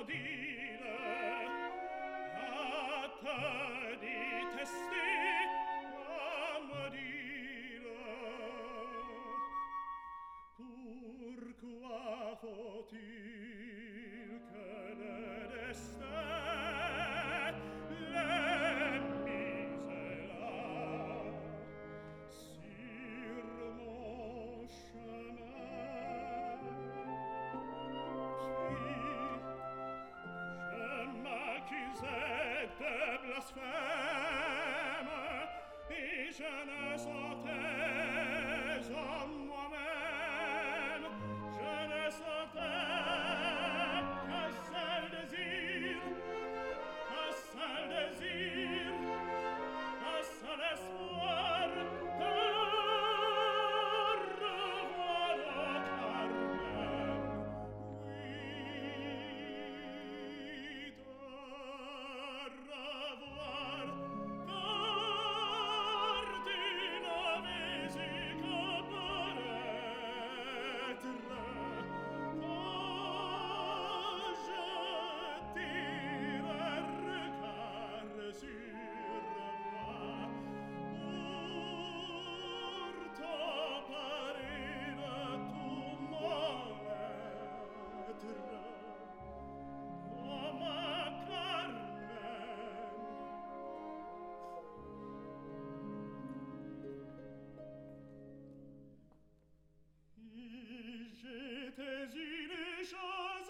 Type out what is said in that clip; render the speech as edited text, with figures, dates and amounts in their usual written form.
dire à te détester à me dire pourquoi faut-il que le destin les mise là sur mon chemin puis je m'accusais de blasphème et je ne sentais en moi-même je ne sentais qu'un seul désir un seul désir un seul espoir de revoir au Carmen oui de revoir cardina musique paraître quand je tire un regard sur moi pour t'apparer tout mon être oh ma Carmen j'étais une chose